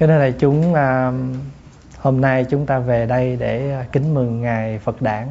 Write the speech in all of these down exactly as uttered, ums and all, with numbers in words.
Cho nên là chúng à, hôm nay chúng ta về đây để kính mừng ngày Phật Đản.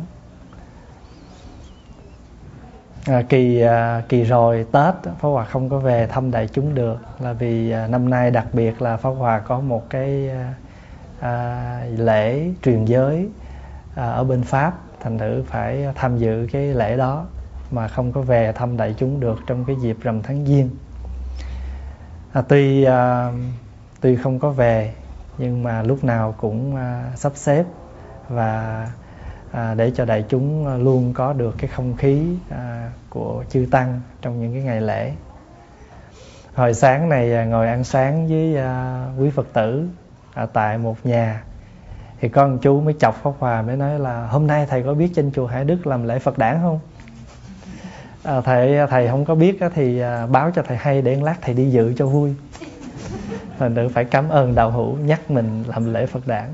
À, kỳ à, kỳ rồi Tết Pháp Hòa không có về thăm đại chúng được, là vì à, năm nay đặc biệt là Pháp Hòa có một cái à, à, lễ truyền giới à, ở bên Pháp, thành thử phải tham dự cái lễ đó mà không có về thăm đại chúng được trong cái dịp rằm tháng Giêng. À, tuy à, tuy không có về nhưng mà lúc nào cũng à, sắp xếp và à, để cho đại chúng luôn có được cái không khí à, của chư tăng trong những cái ngày lễ. Hồi sáng này à, ngồi ăn sáng với à, quý Phật tử à, tại một nhà, thì con chú mới chọc Pháp Hòa, mới nói là hôm nay thầy có biết trên chùa Hải Đức làm lễ Phật Đản không? À, thầy thầy không có biết thì à, báo cho thầy hay để lát thầy đi dự cho vui. Thành thử phải cảm ơn đạo hữu nhắc mình làm lễ Phật Đản.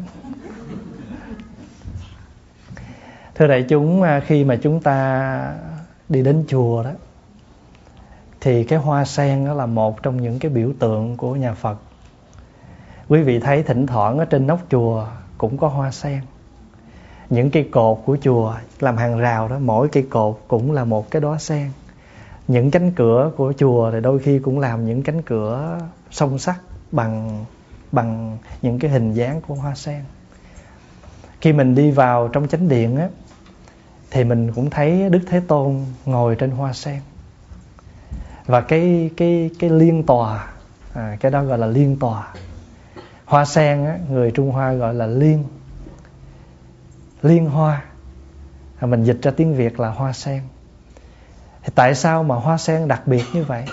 Thưa đại chúng, khi mà chúng ta đi đến chùa đó, thì cái hoa sen đó là một trong những cái biểu tượng của nhà Phật. Quý vị thấy thỉnh thoảng ở trên nóc chùa cũng có hoa sen. Những cây cột của chùa làm hàng rào đó, mỗi cây cột cũng là một cái đóa sen. Những cánh cửa của chùa thì đôi khi cũng làm những cánh cửa song sắt bằng bằng những cái hình dáng của hoa sen. Khi mình đi vào trong chánh điện á, thì mình cũng thấy Đức Thế Tôn ngồi trên hoa sen. Và cái cái cái liên tòa, à, cái đó gọi là liên tòa. Hoa sen á, người Trung Hoa gọi là liên. Liên hoa. À, mình dịch ra tiếng Việt là hoa sen. Thì tại sao mà hoa sen đặc biệt như vậy?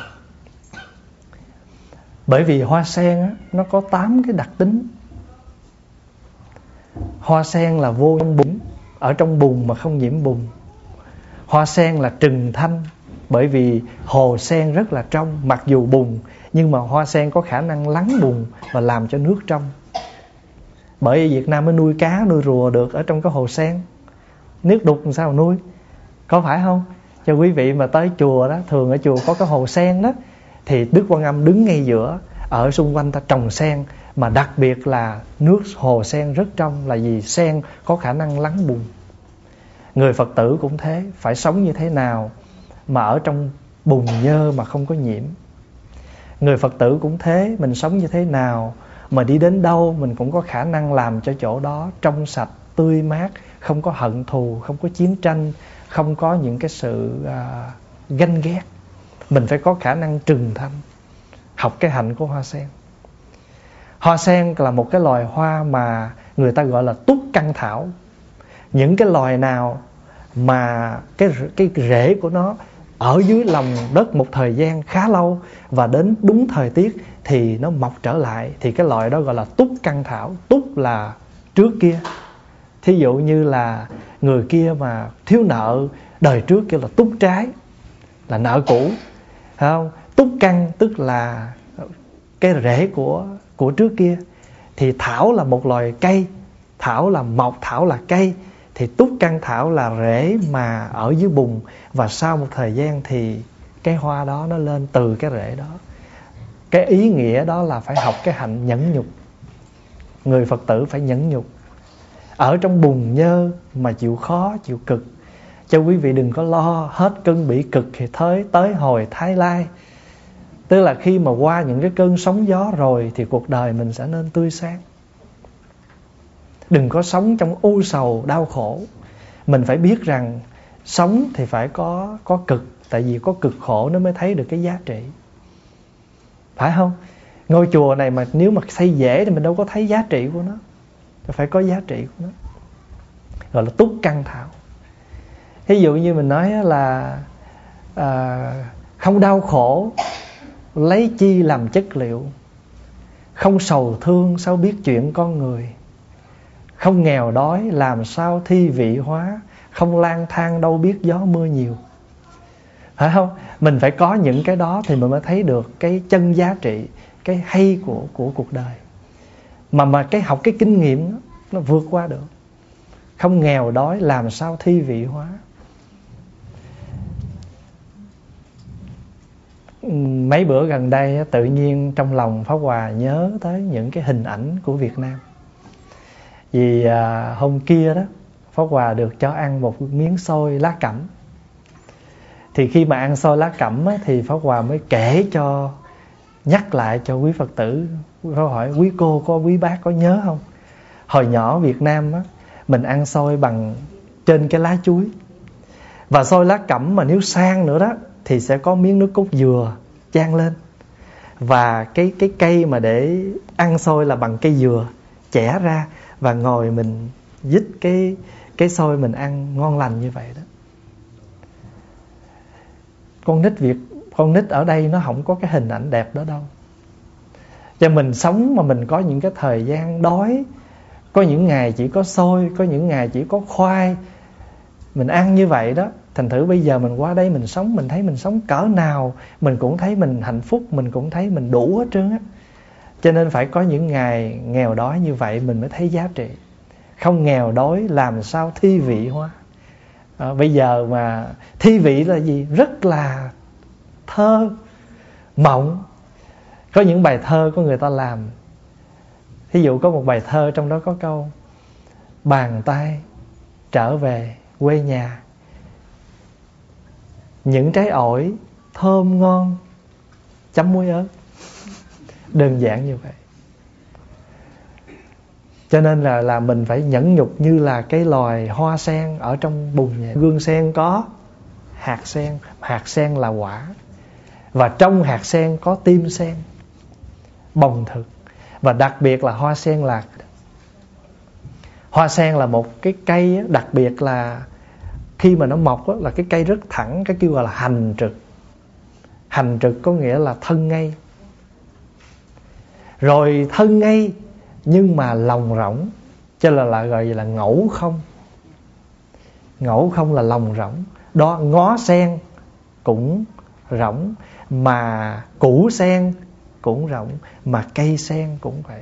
Bởi vì hoa sen á, nó có tám cái đặc tính. Hoa sen là vô trong bùn, ở trong bùn mà không nhiễm bùn. Hoa sen là trừng thanh, bởi vì hồ sen rất là trong, mặc dù bùn nhưng mà hoa sen có khả năng lắng bùn và làm cho nước trong. Bởi vì Việt Nam mới nuôi cá, nuôi rùa được ở trong cái hồ sen. Nước đục làm sao mà nuôi, có phải không? Cho quý vị mà tới chùa đó, thường ở chùa có cái hồ sen đó, thì Đức Quan Âm đứng ngay giữa, ở xung quanh ta trồng sen. Mà đặc biệt là nước hồ sen rất trong, là vì sen có khả năng lắng bùn. Người Phật tử cũng thế, phải sống như thế nào mà ở trong bùn nhơ mà không có nhiễm. Người Phật tử cũng thế, mình sống như thế nào mà đi đến đâu mình cũng có khả năng làm cho chỗ đó trong sạch, tươi mát, không có hận thù, không có chiến tranh, không có những cái sự à, ganh ghét. Mình phải có khả năng trừng thanh. Học cái hạnh của hoa sen. Hoa sen là một cái loài hoa mà người ta gọi là túc căn thảo. Những cái loài nào mà cái, cái rễ của nó ở dưới lòng đất một thời gian khá lâu, và đến đúng thời tiết thì nó mọc trở lại, thì cái loài đó gọi là túc căn thảo. Túc là trước kia. Thí dụ như là người kia mà thiếu nợ đời trước kêu là túc trái, là nợ cũ, phải không? Túc căn tức là cái rễ của, của trước kia. Thì thảo là một loài cây, thảo là mọc, thảo là cây. Thì túc căn thảo là rễ mà ở dưới bùn, và sau một thời gian thì cái hoa đó nó lên từ cái rễ đó. Cái ý nghĩa đó là phải học cái hạnh nhẫn nhục. Người Phật tử phải nhẫn nhục, ở trong bùn nhơ mà chịu khó, chịu cực. Cho quý vị đừng có lo hết cơn bị cực thì tới, tới hồi thái lai. Tức là khi mà qua những cái cơn sóng gió rồi thì cuộc đời mình sẽ nên tươi sáng. Đừng có sống trong u sầu, đau khổ. Mình phải biết rằng sống thì phải có, có cực. Tại vì có cực khổ nó mới thấy được cái giá trị. Phải không? Ngôi chùa này mà nếu mà xây dễ thì mình đâu có thấy giá trị của nó. Phải có giá trị của nó. Gọi là túc căn thảo. Ví dụ như mình nói là à, không đau khổ lấy chi làm chất liệu, không sầu thương sao biết chuyện con người, không nghèo đói làm sao thi vị hóa, không lang thang đâu biết gió mưa nhiều. Phải không? Mình phải có những cái đó thì mình mới thấy được cái chân giá trị, cái hay của, của cuộc đời. Mà mà cái học cái kinh nghiệm đó, nó vượt qua được. Không nghèo đói làm sao thi vị hóa. mấy bữa gần đây tự nhiên trong lòng Pháp Hòa nhớ tới những cái hình ảnh của Việt Nam. Vì à, hôm kia đó Pháp Hòa được cho ăn một miếng xôi lá cẩm. Thì khi mà ăn xôi lá cẩm á, thì Pháp Hòa mới kể cho, nhắc lại cho quý Phật tử. Pháp hỏi quý cô có, quý bác có nhớ không? Hồi nhỏ Việt Nam á, mình ăn xôi bằng trên cái lá chuối. Và xôi lá cẩm mà nếu sang nữa đó thì sẽ có miếng nước cốt dừa chan lên. Và cái, cái cây mà để ăn xôi là bằng cây dừa chẻ ra. Và ngồi mình dít cái, cái xôi mình ăn ngon lành như vậy đó. Con nít Việt, con nít ở đây nó không có cái hình ảnh đẹp đó đâu. Cho mình sống mà mình có những cái thời gian đói, có những ngày chỉ có xôi, có những ngày chỉ có khoai, mình ăn như vậy đó. Thành thử bây giờ mình qua đây mình sống, mình thấy mình sống cỡ nào mình cũng thấy mình hạnh phúc, mình cũng thấy mình đủ hết trơn á. Cho nên phải có những ngày nghèo đói như vậy mình mới thấy giá trị. Không nghèo đói làm sao thi vị hóa. À, bây giờ mà thi vị là gì? Rất là thơ mộng. Có những bài thơ của người ta làm. Thí dụ có một bài thơ trong đó có câu: bàn tay trở về quê nhà, những trái ổi thơm ngon chấm muối ớt. Đơn giản như vậy. Cho nên là, là mình phải nhẫn nhục như là cái loài hoa sen ở trong bùn vậy. Gương sen có hạt sen, hạt sen là quả. Và trong hạt sen có tim sen, bồng thực. Và đặc biệt là hoa sen là Hoa sen là một cái cây đặc biệt là khi mà nó mọc là cái cây rất thẳng, cái kêu gọi là hành trực. Hành trực có nghĩa là thân ngay. Rồi thân ngay nhưng mà lòng rỗng, cho nên là, là gọi là ngẫu không. Ngẫu không là lòng rỗng. Đó, ngó sen cũng rỗng, mà củ sen cũng rỗng, mà cây sen cũng vậy.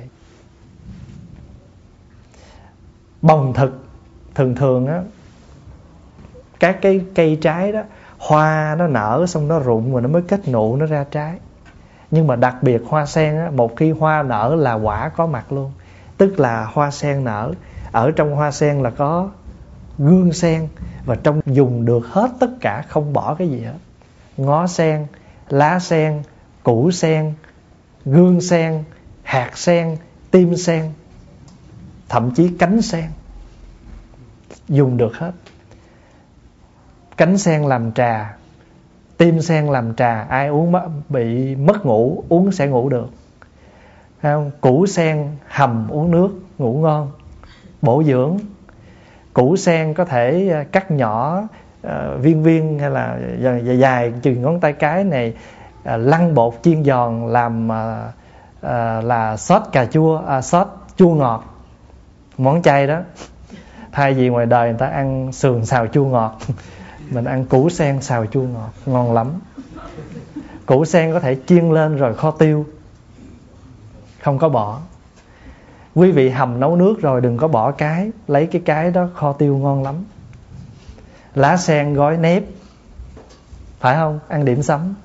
Bồng thực, thường thường á, các cái cây trái đó, hoa nó nở xong nó rụng rồi nó mới kết nụ, nó ra trái. Nhưng mà đặc biệt hoa sen á, một khi hoa nở là quả có mặt luôn. Tức là hoa sen nở, ở trong hoa sen là có gương sen, và trong dùng được hết tất cả, không bỏ cái gì hết. Ngó sen, lá sen, củ sen, gương sen, hạt sen, tim sen, thậm chí cánh sen, dùng được hết. Cánh sen làm trà, tim sen làm trà, ai uống bị mất ngủ uống sẽ ngủ được. Không? Củ sen hầm uống nước ngủ ngon, bổ dưỡng. Củ sen có thể cắt nhỏ uh, viên viên hay là dài, dài chừng ngón tay cái này, uh, lăn bột chiên giòn làm uh, uh, là sốt cà chua, uh, sốt chua ngọt, món chay đó. Thay vì ngoài đời người ta ăn sườn xào chua ngọt, mình ăn củ sen xào chua ngọt, ngon lắm. Củ sen có thể chiên lên rồi kho tiêu, không có bỏ. Quý vị hầm nấu nước rồi đừng có bỏ cái, lấy cái cái đó kho tiêu ngon lắm. Lá sen gói nếp, phải không? Ăn điểm sắm,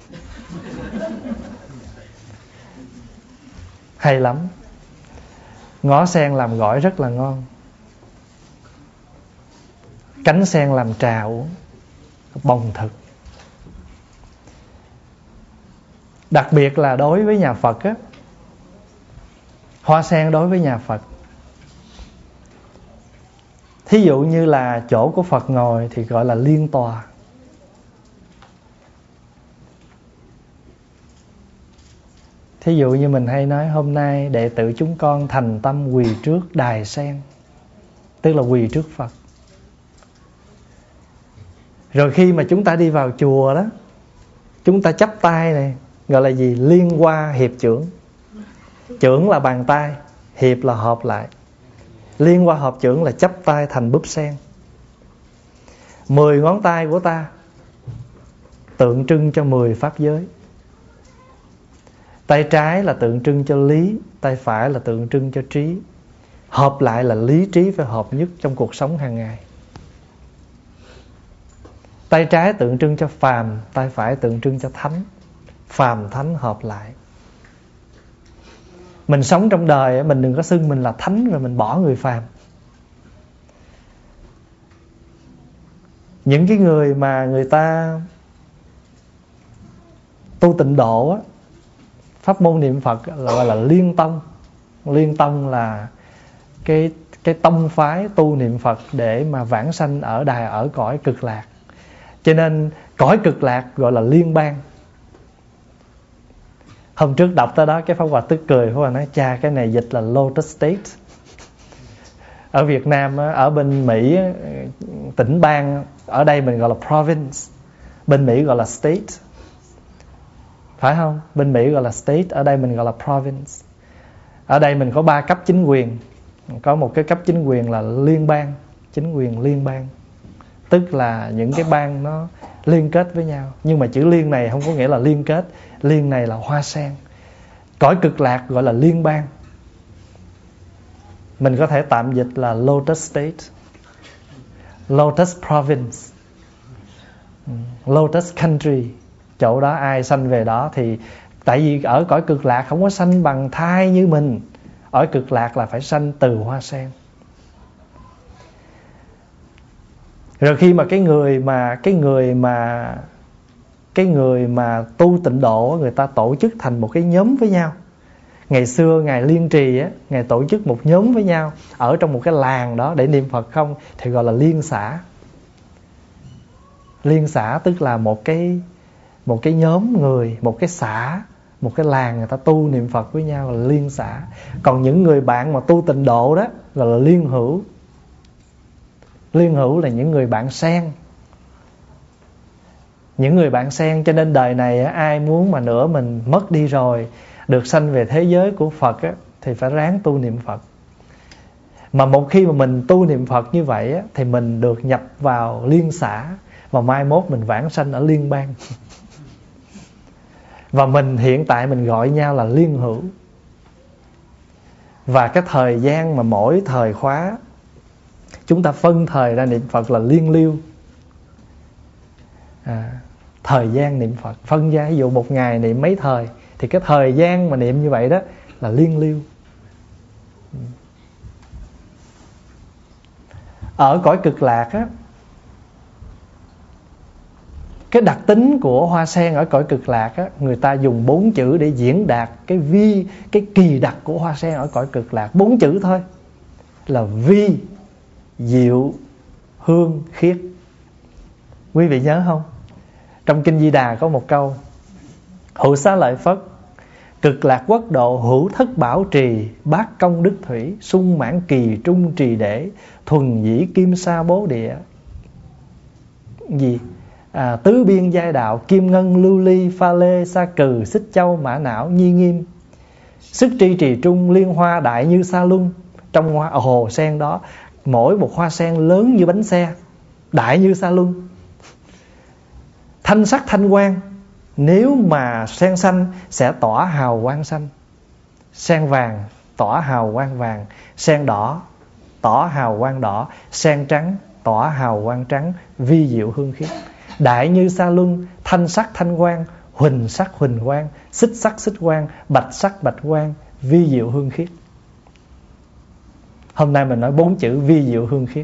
hay lắm. Ngó sen làm gỏi rất là ngon. Cánh sen làm trà uống, bồng thực. Đặc biệt là đối với nhà Phật á, hoa sen đối với nhà Phật, thí dụ như là chỗ của Phật ngồi thì gọi là liên tòa. Thí dụ như mình hay nói hôm nay đệ tử chúng con thành tâm quỳ trước đài sen, tức là quỳ trước Phật. Rồi khi mà chúng ta đi vào chùa đó, chúng ta chắp tay này, gọi là gì? Liên hoa hiệp chưởng. Chưởng là bàn tay, hiệp là hợp lại. Liên hoa hợp chưởng là chắp tay thành búp sen. Mười ngón tay của ta tượng trưng cho mười pháp giới. Tay trái là tượng trưng cho lý, tay phải là tượng trưng cho trí. Hợp lại là lý trí phải hợp nhất trong cuộc sống hàng ngày. Tay trái tượng trưng cho phàm, tay phải tượng trưng cho thánh. phàm thánh hợp lại. Mình sống trong đời, mình đừng có xưng mình là thánh rồi mình bỏ người phàm. Những cái người mà người ta tu tịnh độ á, pháp môn niệm Phật là gọi là liên tông. Liên tông là cái cái tông phái tu niệm Phật để mà vãng sanh ở đài ở cõi cực lạc. Cho nên cõi cực lạc gọi là liên bang. Hôm trước đọc tới đó cái Pháp Hòa tức cười, Pháp Hòa nói cha cái này dịch là Lotus State. Ở Việt Nam, ở bên Mỹ, tỉnh bang, ở đây mình gọi là province, bên Mỹ gọi là state. Phải không? Bên Mỹ gọi là state, ở đây mình gọi là province. Ở đây mình có ba cấp chính quyền. Có một cái cấp chính quyền là liên bang, chính quyền liên bang. Tức là những cái bang nó liên kết với nhau. Nhưng mà chữ liên này không có nghĩa là liên kết. Liên này là hoa sen. Cõi cực lạc gọi là liên bang. Mình có thể tạm dịch là Lotus State, Lotus Province, Lotus Country. Chỗ đó ai sanh về đó thì, tại vì ở cõi cực lạc không có sanh bằng thai như mình. Ở cực lạc là phải sanh từ hoa sen. Rồi khi mà cái người mà cái người mà cái người mà tu tịnh độ, người ta tổ chức thành một cái nhóm với nhau. Ngày xưa Ngài Liên Trì á, Ngài tổ chức một nhóm với nhau ở trong một cái làng đó để niệm Phật không, thì gọi là liên xã. Liên xã tức là một cái một cái nhóm người, một cái xã, một cái làng người ta tu niệm Phật với nhau là liên xã. Còn những người bạn mà tu tịnh độ đó gọi là liên hữu. Liên hữu là những người bạn sen. Những người bạn sen. Cho nên đời này ai muốn mà nữa mình mất đi rồi, được sanh về thế giới của Phật á, thì phải ráng tu niệm Phật. Mà một khi mà mình tu niệm Phật như vậy á, thì mình được nhập vào liên xã. Và mai mốt mình vãng sanh ở liên bang. Và mình hiện tại mình gọi nhau là liên hữu. Và cái thời gian mà mỗi thời khóa chúng ta phân thời ra niệm Phật là liên lưu. à, Thời gian niệm Phật phân ra, ví dụ một ngày niệm mấy thời, thì cái thời gian mà niệm như vậy đó là liên lưu. Ở cõi cực lạc á, cái đặc tính của hoa sen ở cõi cực lạc á, người ta dùng bốn chữ để diễn đạt cái vi, cái kỳ đặc của hoa sen ở cõi cực lạc. Bốn chữ thôi là vi, diệu, hương, khiết. Quý vị nhớ không? Trong Kinh Di Đà có một câu: Hữu Xá Lợi Phất, cực lạc quốc độ hữu thất bảo trì, bát công đức thủy, sung mãn kỳ trung trì để, thuần dĩ kim sa bố địa. Gì? À, tứ biên giai đạo, kim ngân lưu ly, pha lê, sa cừ, xích châu, mã não, nhi nghiêm. Sức tri trì trung, liên hoa đại như sa luân. Trong hoa, hồ sen đó, mỗi một hoa sen lớn như bánh xe, đại như sa luân. Thanh sắc thanh quang, nếu mà sen xanh sẽ tỏa hào quang xanh. Sen vàng tỏa hào quang vàng. Sen đỏ tỏa hào quang đỏ. Sen trắng tỏa hào quang trắng. Vi diệu hương khiết. Đại như sa luân, thanh sắc thanh quang, huỳnh sắc huỳnh quang, xích sắc xích quang, bạch sắc bạch quang, vi diệu hương khiết. Hôm nay mình nói bốn chữ vi diệu hương khiết.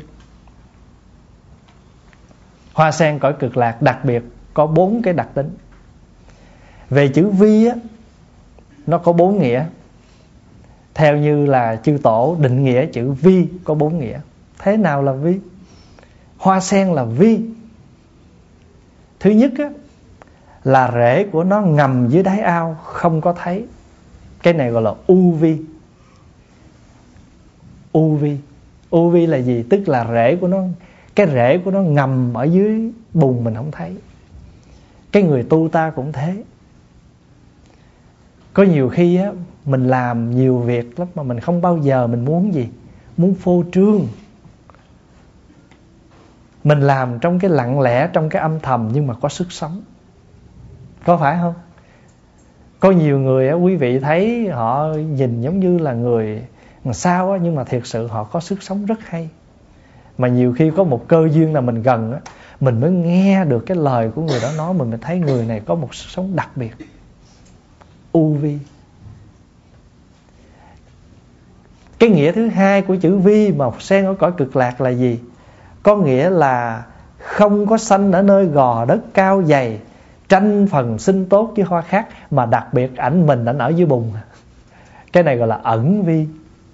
Hoa sen cõi cực lạc đặc biệt có bốn cái đặc tính. Về chữ vi á, nó có bốn nghĩa. Theo như là chư tổ định nghĩa chữ vi có bốn nghĩa. Thế nào là vi? Hoa sen là vi. Thứ nhất á, là rễ của nó ngầm dưới đáy ao, không có thấy. Cái này gọi là u vi. U vi. U vi là gì? Tức là rễ của nó, cái rễ của nó ngầm ở dưới bùn mình không thấy. Cái người tu ta cũng thế. Có nhiều khi á, mình làm nhiều việc lắm mà mình không bao giờ mình muốn gì? Muốn phô trương. Mình làm trong cái lặng lẽ, trong cái âm thầm nhưng mà có sức sống. Có phải không? Có nhiều người á, quý vị thấy họ nhìn giống như là người sao á, nhưng mà thiệt sự họ có sức sống rất hay. Mà nhiều khi có một cơ duyên là mình gần á, mình mới nghe được cái lời của người đó nói, mình mới thấy người này có một sức sống đặc biệt. u vi. Cái nghĩa thứ hai của chữ vi mà sen ở cõi cực lạc là gì? Có nghĩa là không có sanh ở nơi gò đất cao dày, tranh phần sinh tốt với hoa khác, mà đặc biệt ảnh mình ảnh ở dưới bùn. Cái này gọi là ẩn vi.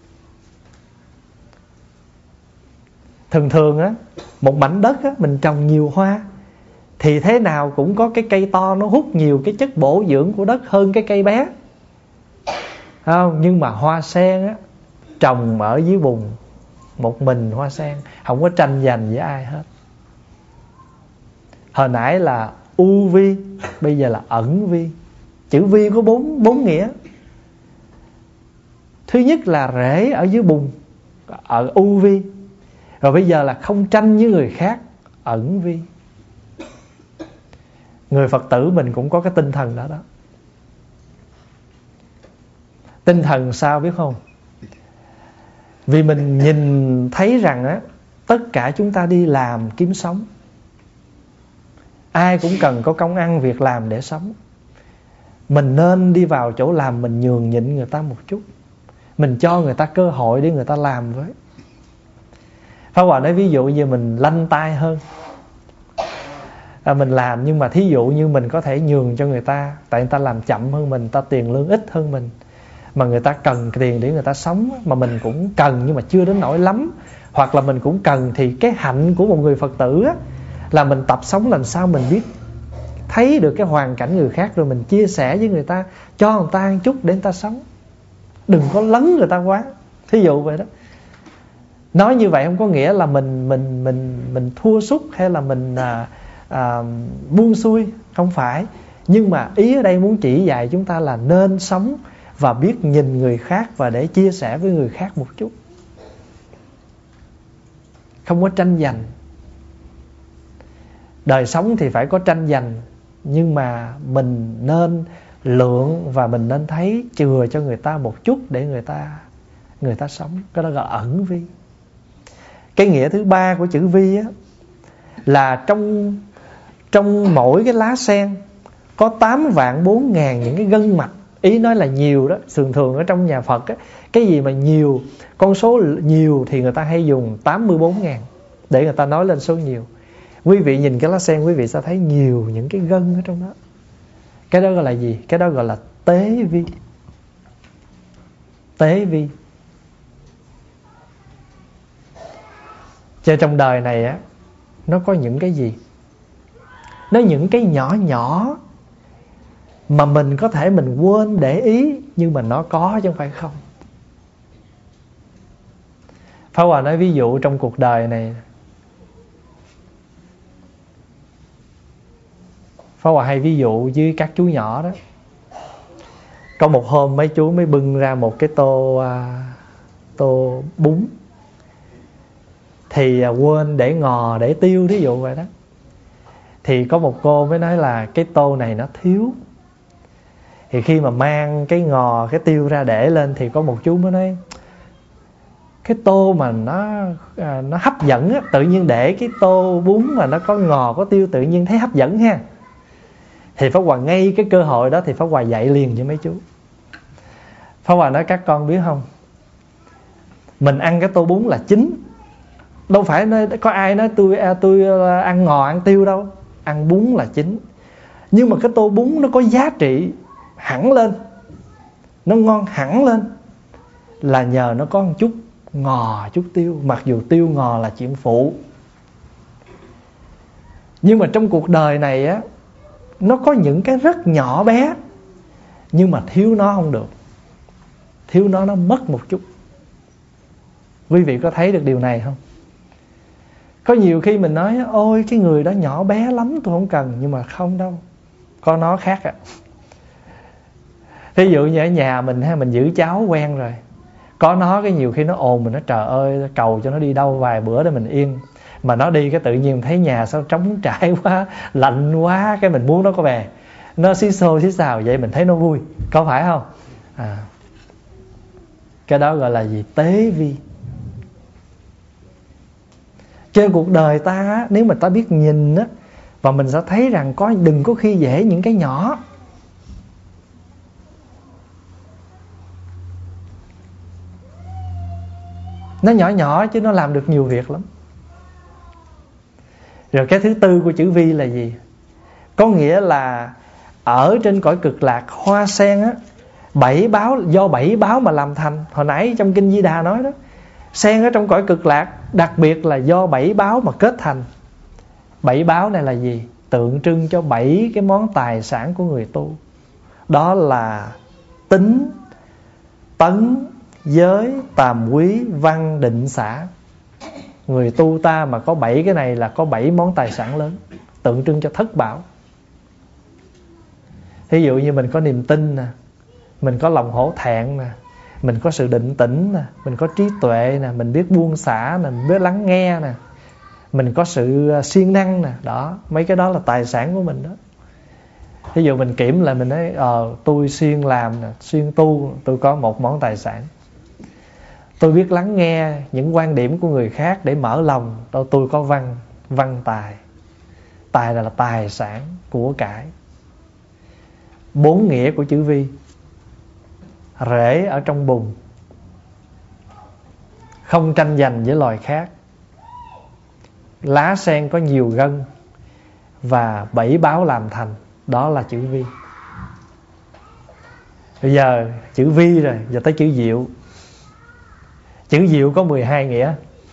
Thường thường á, một mảnh đất á, mình trồng nhiều hoa thì thế nào cũng có cái cây to nó hút nhiều cái chất bổ dưỡng của đất hơn cái cây bé, không? Nhưng mà hoa sen á, trồng ở dưới bùn, một mình hoa sen, không có tranh giành với ai hết. Hồi nãy là u vi, bây giờ là ẩn vi. Chữ vi có bốn, bốn nghĩa. Thứ nhất là rễ ở dưới bùn, ở u vi. Rồi bây giờ là không tranh với người khác, ẩn vi. Người Phật tử mình cũng có cái tinh thần đó đó. Tinh thần sao biết không? Vì mình nhìn thấy rằng á, tất cả chúng ta đi làm kiếm sống, ai cũng cần có công ăn việc làm để sống. Mình nên đi vào chỗ làm, mình nhường nhịn người ta một chút, mình cho người ta cơ hội để người ta làm với. Pháp Hòa nói ví dụ như mình lanh tay hơn, à, mình làm nhưng mà thí dụ như mình có thể nhường cho người ta, tại người ta làm chậm hơn mình, người ta tiền lương ít hơn mình, mà người ta cần tiền để người ta sống, mà mình cũng cần nhưng mà chưa đến nỗi lắm, hoặc là mình cũng cần, thì cái hạnh của một người Phật tử á, là mình tập sống làm sao mình biết thấy được cái hoàn cảnh người khác, rồi mình chia sẻ với người ta, cho người ta một chút để người ta sống, đừng có lấn người ta quá, thí dụ vậy đó. Nói như vậy không có nghĩa là mình mình mình mình thua sút hay là mình à, à, buông xuôi, không phải. Nhưng mà ý ở đây muốn chỉ dạy chúng ta là nên sống và biết nhìn người khác và để chia sẻ với người khác một chút, không có tranh giành. Đời sống thì phải có tranh giành, nhưng mà mình nên lượng và mình nên thấy chừa cho người ta một chút để người ta người ta sống. Cái đó gọi là ẩn vi. Cái nghĩa thứ ba của chữ vi á, là trong trong mỗi cái lá sen có tám vạn bốn ngàn những cái gân mạch. Ý nói là nhiều đó. Thường thường ở trong nhà Phật á, cái gì mà nhiều, con số nhiều thì người ta hay dùng tám mươi bốn ngàn để người ta nói lên số nhiều. Quý vị nhìn cái lá sen, quý vị sẽ thấy nhiều những cái gân ở trong đó. Cái đó gọi là gì? Cái đó gọi là tế vi. Tế vi. Cho trong đời này á, nó có những cái gì? Nó những cái nhỏ nhỏ mà mình có thể mình quên để ý, nhưng mà nó có chứ không phải không. Pháp Hòa nói ví dụ trong cuộc đời này, Pháp Hòa hay ví dụ với các chú nhỏ đó. Có một hôm mấy chú mới bưng ra một cái tô à, tô bún, thì à, quên để ngò để tiêu, ví dụ vậy đó. Thì có một cô mới nói là cái tô này nó thiếu. Thì khi mà mang cái ngò cái tiêu ra để lên, thì có một chú mới nói cái tô mà nó à, nó hấp dẫn á, tự nhiên để cái tô bún mà nó có ngò có tiêu tự nhiên thấy hấp dẫn ha. Thì Pháp Hòa ngay cái cơ hội đó thì Pháp Hòa dạy liền cho mấy chú. Pháp Hòa nói các con biết không, mình ăn cái tô bún là chính, đâu phải nói, có ai nói tôi tôi ăn ngò ăn tiêu đâu. Ăn bún là chính. Nhưng mà cái tô bún nó có giá trị hẳn lên, nó ngon hẳn lên, là nhờ nó có một chút ngò chút tiêu. Mặc dù tiêu ngò là chuyện phụ, nhưng mà trong cuộc đời này á, nó có những cái rất nhỏ bé, nhưng mà thiếu nó không được. Thiếu nó nó mất một chút. Quý vị có thấy được điều này không? Có nhiều khi mình nói ôi cái người đó nhỏ bé lắm tôi không cần, nhưng mà không đâu, có nó khác ạ. À. Ví dụ như ở nhà mình ha, mình giữ cháu quen rồi, có nó cái nhiều khi nó ồn mình nói trời ơi cầu cho nó đi đâu vài bữa để mình yên. Mà nó đi cái tự nhiên thấy nhà sao trống trải quá, lạnh quá, cái mình muốn nó có về, nó xí xô xí xào vậy mình thấy nó vui, có phải không? À, cái đó gọi là gì? Tế vi. Trên cuộc đời ta, nếu mà ta biết nhìn á, và mình sẽ thấy rằng có đừng có khi dễ những cái nhỏ. Nó nhỏ nhỏ chứ nó làm được nhiều việc lắm. Rồi cái thứ tư của chữ vi là gì? Có nghĩa là ở trên cõi cực lạc, hoa sen á, bảy báo, do bảy báo mà làm thành. Hồi nãy trong Kinh Di Đà nói đó, sen ở trong cõi cực lạc đặc biệt là do bảy báo mà kết thành. Bảy báo này là gì? Tượng trưng cho bảy cái món tài sản của người tu. Đó là tính, tấn, giới, tàm quý, văn, định, xả. Người tu ta mà có bảy cái này là có bảy món tài sản lớn, tượng trưng cho thất bảo. Ví dụ như mình có niềm tin nè, mình có lòng hổ thẹn nè, mình có sự định tĩnh nè, mình có trí tuệ nè, mình biết buông xả nè, mình biết lắng nghe nè, mình có sự siêng năng nè. Đó, mấy cái đó là tài sản của mình đó. Ví dụ mình kiểm lại mình nói ờ, tôi siêng làm nè, siêng tu, tôi có một món tài sản. Tôi biết lắng nghe những quan điểm của người khác để mở lòng, tôi, tôi có văn, văn tài. Tài là, là tài sản, của cải. Bốn nghĩa của chữ vi: rễ ở trong bùn, không tranh giành với loài khác, lá sen có nhiều gân, và bảy báo làm thành. Đó là chữ vi. Bây giờ chữ vi rồi, giờ tới chữ diệu. Chữ diệu có mười hai nghĩa.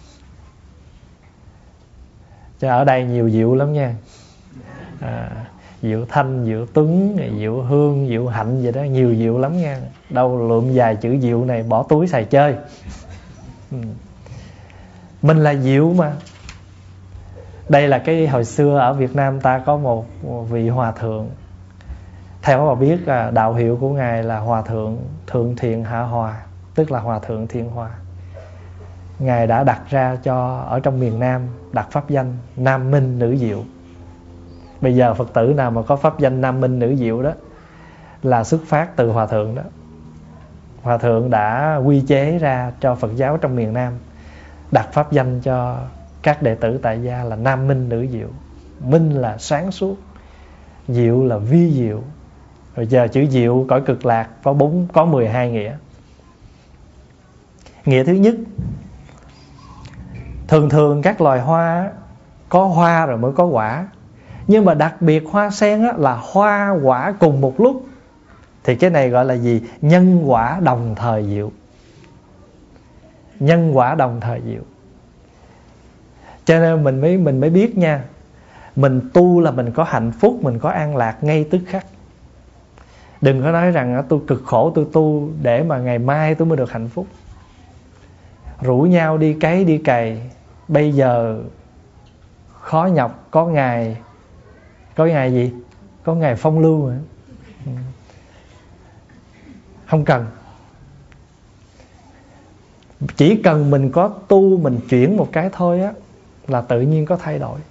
Cho ở đây nhiều diệu lắm nha. à, Diệu thanh, diệu tuấn, diệu hương, diệu hạnh vậy đó. Nhiều diệu lắm nha. Đâu lượm vài chữ diệu này bỏ túi xài chơi. ừ. Mình là diệu mà. Đây là cái hồi xưa ở Việt Nam ta có một, một vị hòa thượng. Theo mà biết đạo hiệu của Ngài là Hòa Thượng Thượng Thiện Hạ Hòa, tức là Hòa Thượng Thiện Hòa. Ngài đã đặt ra cho ở trong miền Nam, đặt pháp danh Nam Minh Nữ Diệu. Bây giờ Phật tử nào mà có pháp danh Nam Minh Nữ Diệu đó là xuất phát từ Hòa Thượng đó. Hòa Thượng đã quy chế ra cho Phật giáo trong miền Nam, đặt pháp danh cho các đệ tử tại gia là Nam Minh Nữ Diệu. Minh là sáng suốt, diệu là vi diệu. Rồi giờ chữ diệu cõi cực lạc có bốn, có mười hai nghĩa. Nghĩa thứ nhất, thường thường các loài hoa có hoa rồi mới có quả, nhưng mà đặc biệt hoa sen là hoa quả cùng một lúc. Thì cái này gọi là gì? Nhân quả đồng thời diệu. Nhân quả đồng thời diệu. Cho nên mình mới, mình mới biết nha, mình tu là mình có hạnh phúc, mình có an lạc ngay tức khắc. Đừng có nói rằng tôi cực khổ tôi tu để mà ngày mai tôi mới được hạnh phúc. Rủ nhau đi cấy đi cày, bây giờ khó nhọc, có ngày, có ngày gì? Có ngày phong lưu mà. Không cần. Chỉ cần mình có tu, mình chuyển một cái thôi á, là tự nhiên có thay đổi.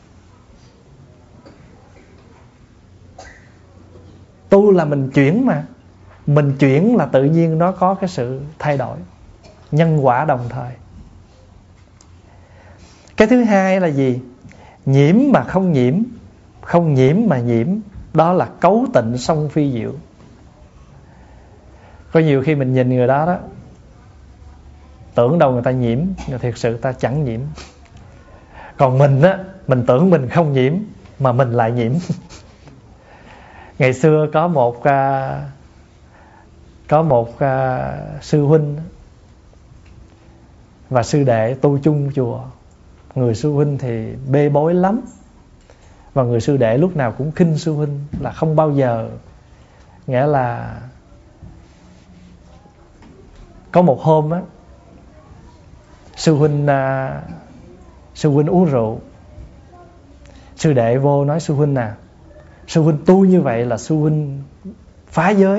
Tu là mình chuyển mà. Mình chuyển là tự nhiên nó có cái sự thay đổi. Nhân quả đồng thời. Cái thứ hai là gì? Nhiễm mà không nhiễm, không nhiễm mà nhiễm. Đó là cấu tịnh song phi diệu. Có nhiều khi mình nhìn người đó đó, tưởng đâu người ta nhiễm, nhưng thiệt sự ta chẳng nhiễm. Còn mình á, mình tưởng mình không nhiễm mà mình lại nhiễm. Ngày xưa có một uh, có một uh, sư huynh và sư đệ tu chung chùa. Người sư huynh thì bê bối lắm, và người sư đệ lúc nào cũng khinh sư huynh, là không bao giờ, nghĩa là có một hôm á, sư huynh uh, sư huynh uống rượu. Sư đệ vô nói: sư huynh à, sư huynh tu như vậy là sư huynh phá giới.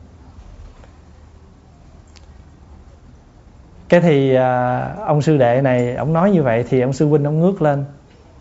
Cái thì à, ông sư đệ này, ông nói như vậy thì ông sư huynh ông ngước lên.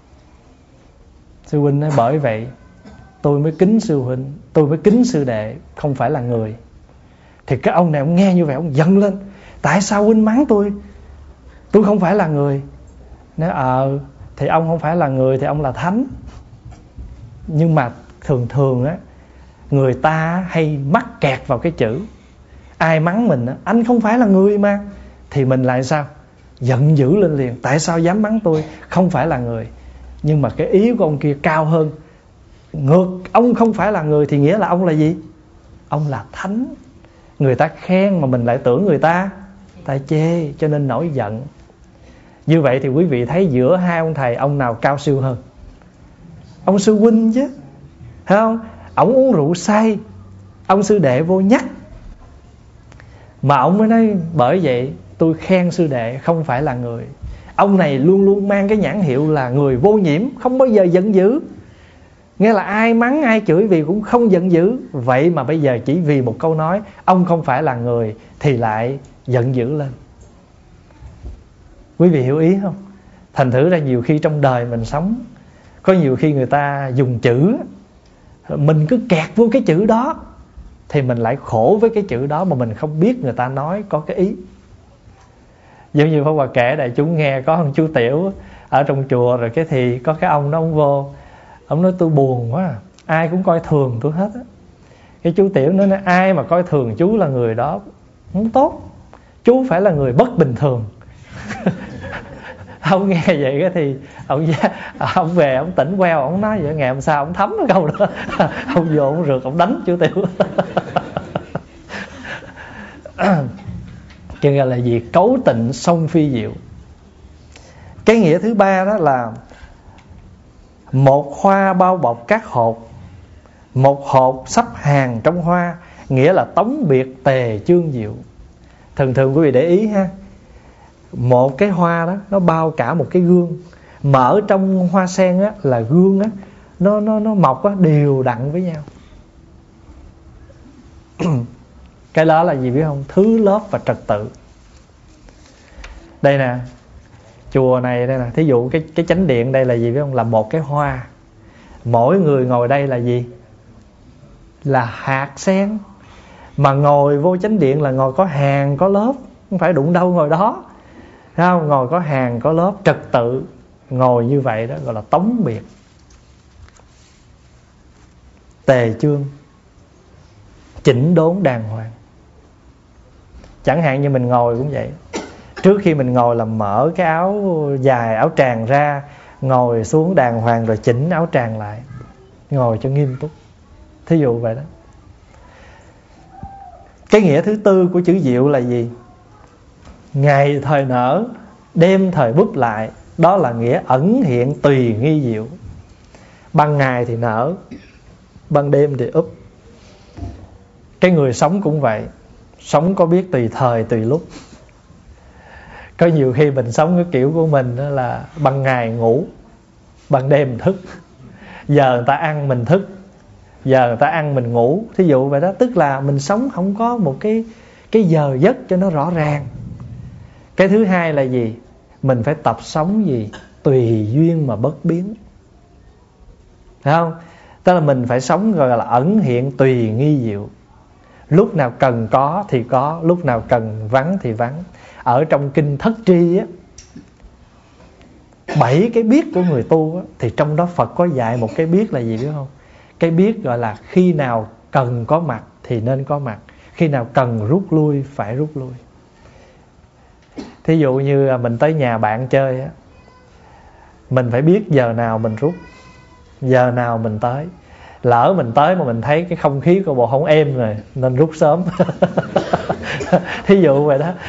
Sư huynh nói: bởi vậy tôi mới kính sư huynh, tôi mới kính sư đệ, không phải là người. Thì cái ông này ông nghe như vậy ông giận lên: tại sao huynh mắng tôi? Tôi không phải là người. Nói ờ thì ông không phải là người thì ông là thánh. Nhưng mà thường thường á, người ta hay mắc kẹt vào cái chữ, ai mắng mình á, anh không phải là người mà, thì mình lại sao? giận dữ lên liền. Tại sao dám mắng tôi? Không phải là người. Nhưng mà cái ý của ông kia cao hơn. Ngược, ông không phải là người thì nghĩa là ông là gì? Ông là thánh. Người ta khen mà mình lại tưởng người ta ta chê, cho nên nổi giận. Như vậy thì quý vị thấy giữa hai ông thầy, ông nào cao siêu hơn? Ông sư huynh chứ, thấy không? Ông uống rượu say, ông sư đệ vô nhắc, mà ông mới nói bởi vậy tôi khen sư đệ không phải là người. Ông này luôn luôn mang cái nhãn hiệu là người vô nhiễm, không bao giờ giận dữ. Nghe là ai mắng ai chửi vì cũng không giận dữ. Vậy mà bây giờ chỉ vì một câu nói ông không phải là người thì lại giận dữ lên. Quý vị hiểu ý không? Thành thử ra nhiều khi trong đời mình sống, có nhiều khi người ta dùng chữ, mình cứ kẹt vô cái chữ đó, thì mình lại khổ với cái chữ đó mà mình không biết người ta nói có cái ý. Giống như Pháp Hòa kể đại chúng nghe, có một chú Tiểu ở trong chùa, rồi cái thì có cái ông đó ông vô, ông nói tôi buồn quá, ai cũng coi thường tôi hết á. Cái chú Tiểu nói, nói ai mà coi thường chú là người đó không tốt, chú phải là người bất bình thường. Ông nghe vậy cái thì ông ông về ông tỉnh queo, ông nói vậy, ngày hôm sau ông thấm cái câu đó. Ông vô ông rượt ông đánh chú Tiểu. Cho nên là gì? Cấu tịnh song phi diệu. Cái nghĩa thứ ba đó là một hoa bao bọc các hột, một hột sắp hàng trong hoa, nghĩa là tống biệt tề chương diệu. Thường thường quý vị để ý ha, một cái hoa đó nó bao cả một cái gương, mà ở trong hoa sen á là gương á nó nó nó mọc á đều đặn với nhau. Cái đó là gì biết không? Thứ lớp và trật tự. Đây nè, chùa này đây nè, thí dụ cái cái chánh điện đây là gì biết không? Là một cái hoa. Mỗi người ngồi đây là gì? Là hạt sen. Mà ngồi vô chánh điện là ngồi có hàng có lớp, không phải đụng đâu ngồi đó. Thấy không? Ngồi có hàng có lớp, trật tự. Ngồi như vậy đó gọi là tống biệt. Tề chương, chỉnh đốn đàng hoàng. Chẳng hạn như mình ngồi cũng vậy. Trước khi mình ngồi là mở cái áo dài, áo tràng ra, ngồi xuống đàng hoàng rồi chỉnh áo tràng lại, ngồi cho nghiêm túc. Thí dụ vậy đó. Cái nghĩa thứ tư của chữ diệu là gì? Ngày thời nở, đêm thời búp lại. Đó là nghĩa ẩn hiện tùy nghi diệu. Ban ngày thì nở, ban đêm thì úp. Cái người sống cũng vậy. Sống có biết tùy thời tùy lúc. Có nhiều khi mình sống cái kiểu của mình đó là ban ngày ngủ, ban đêm thức. Giờ người ta ăn mình thức, giờ người ta ăn mình ngủ. Thí dụ vậy đó. Tức là mình sống không có một cái, cái giờ giấc cho nó rõ ràng. Cái thứ hai là gì? Mình phải tập sống gì? Tùy duyên mà bất biến. Thấy không? Tức là mình phải sống gọi là ẩn hiện tùy nghi diệu. Lúc nào cần có thì có, lúc nào cần vắng thì vắng. Ở trong kinh Thất Tri á, bảy cái biết của người tu á, thì trong đó Phật có dạy một cái biết là gì biết không? Cái biết gọi là khi nào cần có mặt thì nên có mặt, khi nào cần rút lui phải rút lui. Thí dụ như mình tới nhà bạn chơi á, mình phải biết giờ nào mình rút, giờ nào mình tới. Lỡ mình tới mà mình thấy cái không khí của bộ không êm rồi, nên rút sớm. Thí dụ vậy đó.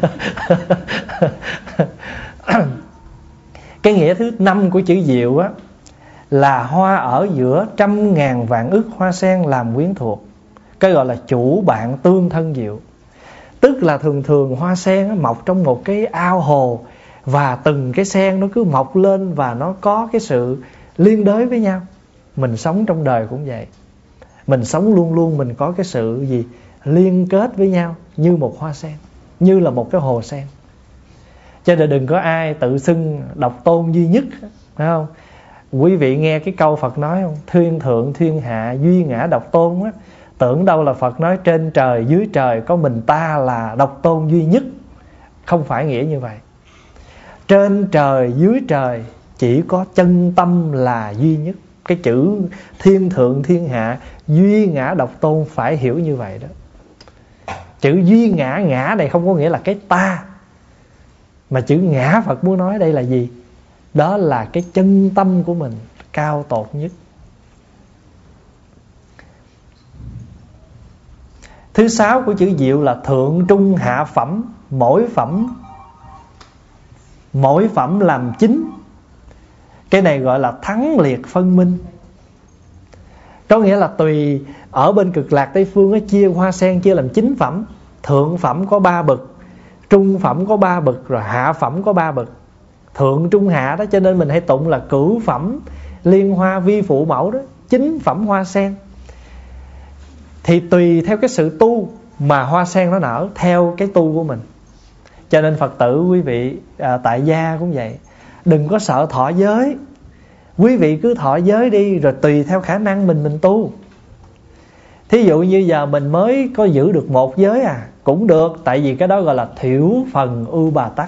Cái nghĩa thứ năm của chữ diệu á là hoa ở giữa trăm ngàn vạn ức hoa sen làm quyến thuộc. Cái gọi là chủ bạn tương thân diệu. Tức là thường thường hoa sen á, mọc trong một cái ao hồ, và từng cái sen nó cứ mọc lên và nó có cái sự liên đới với nhau. Mình sống trong đời cũng vậy. Mình sống luôn luôn mình có cái sự gì? Liên kết với nhau như một hoa sen, như là một cái hồ sen. Cho nên đừng có ai tự xưng độc tôn duy nhất, phải không? Quý vị nghe cái câu Phật nói không? Thiên thượng thiên hạ duy ngã độc tôn á, tưởng đâu là Phật nói trên trời dưới trời có mình ta là độc tôn duy nhất. Không phải nghĩa như vậy. Trên trời dưới trời chỉ có chân tâm là duy nhất. Cái chữ thiên thượng thiên hạ duy ngã độc tôn phải hiểu như vậy đó. Chữ duy ngã, ngã này không có nghĩa là cái ta, Mà chữ ngã Phật muốn nói đây là gì? Đó là cái chân tâm của mình cao tột nhất. Thứ sáu của chữ diệu là thượng trung hạ phẩm. Mỗi phẩm Mỗi phẩm làm chính. Cái này gọi là thắng liệt phân minh. Có nghĩa là tùy ở bên Cực Lạc Tây Phương, chia hoa sen chia làm chín phẩm. Thượng phẩm có ba bậc, trung phẩm có ba bậc, rồi hạ phẩm có ba bậc. Thượng trung hạ đó, cho nên mình hay tụng là cửu phẩm liên hoa vi phụ mẫu đó, chín phẩm hoa sen. Thì tùy theo cái sự tu mà hoa sen nó nở theo cái tu của mình. Cho nên Phật tử quý vị à, tại gia cũng vậy, đừng có sợ thọ giới. Quý vị cứ thọ giới đi, rồi tùy theo khả năng mình mình tu. Thí dụ như giờ mình mới có giữ được một giới à, cũng được. Tại vì cái đó gọi là thiểu phần ưu bà tắc.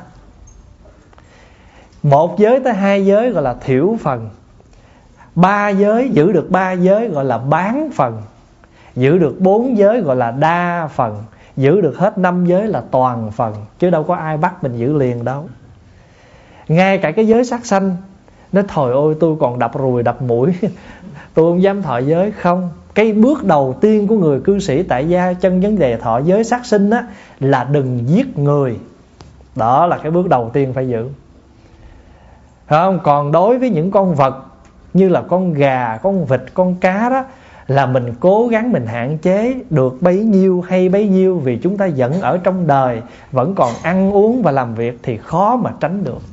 Một giới tới hai giới gọi là thiểu phần. Ba giới, giữ được ba giới gọi là bán phần. Giữ được bốn giới gọi là đa phần. Giữ được hết năm giới là toàn phần. Chứ đâu có ai bắt mình giữ liền đâu. Ngay cả cái giới sát sanh, nói thôi ôi tôi còn đập ruồi đập mũi, tôi không dám thọ giới. Không, cái bước đầu tiên của người cư sĩ tại gia chân vấn đề thọ giới sát sinh á, là đừng giết người. Đó là cái bước đầu tiên phải giữ. Không? Còn đối với những con vật như là con gà, con vịt, con cá đó, là mình cố gắng mình hạn chế được bấy nhiêu hay bấy nhiêu. Vì chúng ta vẫn ở trong đời, vẫn còn ăn uống và làm việc, thì khó mà tránh được.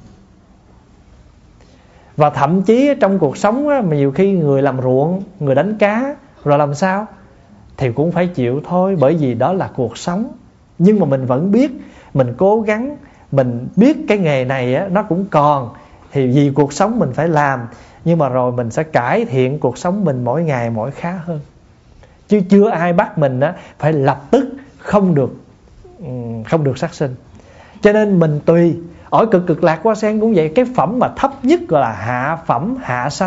Và thậm chí trong cuộc sống á, mà nhiều khi người làm ruộng, người đánh cá, rồi làm sao? Thì cũng phải chịu thôi, bởi vì đó là cuộc sống. Nhưng mà mình vẫn biết, mình cố gắng, mình biết cái nghề này á, nó cũng còn, thì vì cuộc sống mình phải làm. Nhưng mà rồi mình sẽ cải thiện cuộc sống mình mỗi ngày mỗi khá hơn. Chứ chưa ai bắt mình á, phải lập tức không được Không được sát sinh. Cho nên mình tùy. Ở cực cực lạc hoa sen cũng vậy. Cái phẩm mà thấp nhất gọi là hạ phẩm hạ sanh.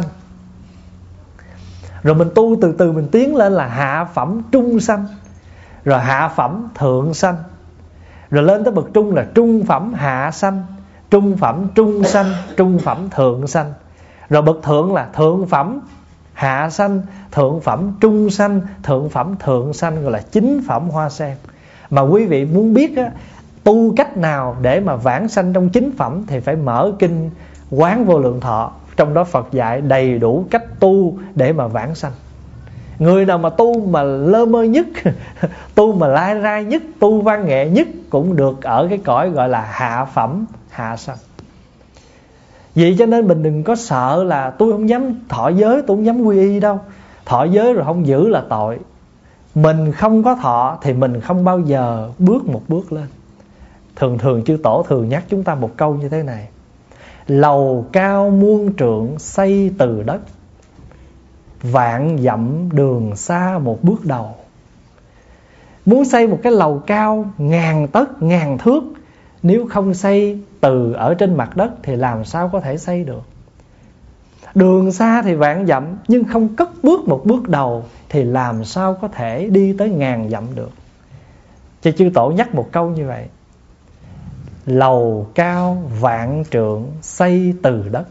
Rồi mình tu từ từ mình tiến lên là hạ phẩm trung sanh, rồi hạ phẩm thượng sanh, rồi lên tới bậc trung là trung phẩm hạ sanh, trung phẩm trung sanh, trung phẩm thượng sanh. Rồi bậc thượng là thượng phẩm hạ sanh, thượng phẩm trung sanh, thượng phẩm thượng sanh, gọi là chín phẩm hoa sen. Mà quý vị muốn biết á, tu cách nào để mà vãng sanh trong chín phẩm, thì phải mở kinh Quán Vô Lượng Thọ. Trong đó Phật dạy đầy đủ cách tu để mà vãng sanh. Người nào mà tu mà lơ mơ nhất, tu mà lai rai nhất, tu văn nghệ nhất, cũng được ở cái cõi gọi là hạ phẩm hạ sanh. Vậy cho nên mình đừng có sợ là tôi không dám thọ giới, tôi không dám quy y đâu. Thọ giới rồi không giữ là tội. Mình không có thọ thì mình không bao giờ bước một bước lên. Thường thường chư tổ thường nhắc chúng ta một câu như thế này: lầu cao muôn trượng xây từ đất, vạn dặm đường xa một bước đầu. Muốn xây một cái lầu cao ngàn tấc ngàn thước, nếu không xây từ ở trên mặt đất thì làm sao có thể xây được. Đường xa thì vạn dặm, nhưng không cất bước một bước đầu thì làm sao có thể đi tới ngàn dặm được. Cho chư tổ nhắc một câu như vậy: lầu cao vạn trượng xây từ đất,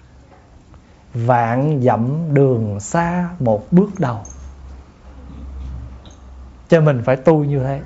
vạn dặm đường xa một bước đầu. Cho mình phải tu như thế.